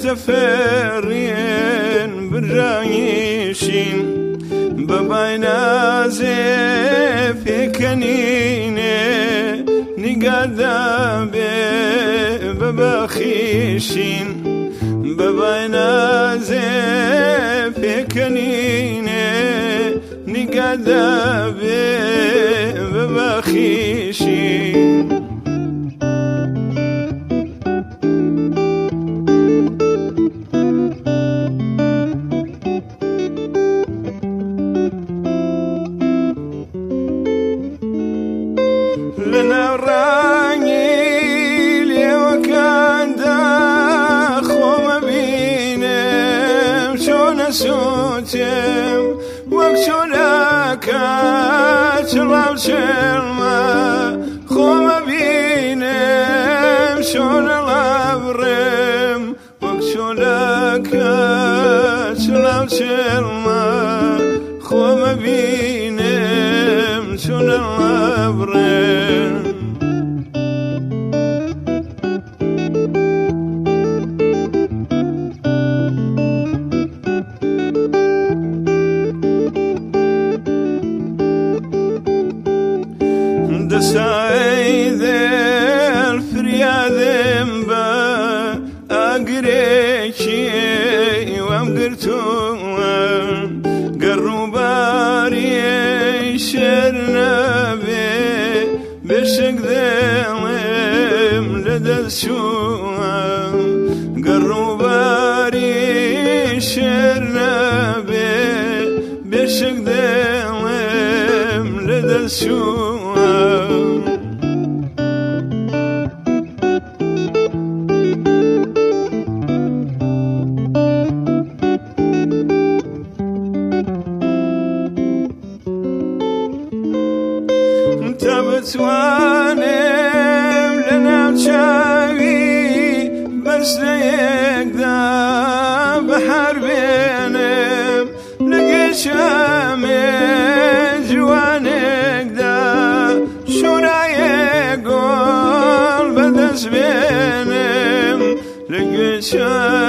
تفرين بالرايشين ببين في كنينة نقادا ببخيشين ببين في كنينة نقادا ببخيشين لنا راني لي وكان داخو مبينم شون سوتم وكشونا كاتشرب شلما خو مبينم شون الابرم وكشونا كاتشرب شلما خو مبينم شون الابرم سعيد الفرياد با أقريشي وامقرتو قرباري شرنا بشك ذلم لدى السوء قرباري شرنا بشك ذلم لدى السوء تبتوانم لنا شاوي بس ليقدا بحر بينم لقي شامي جوانك دا شورا يقول بدس بينم لقي شامي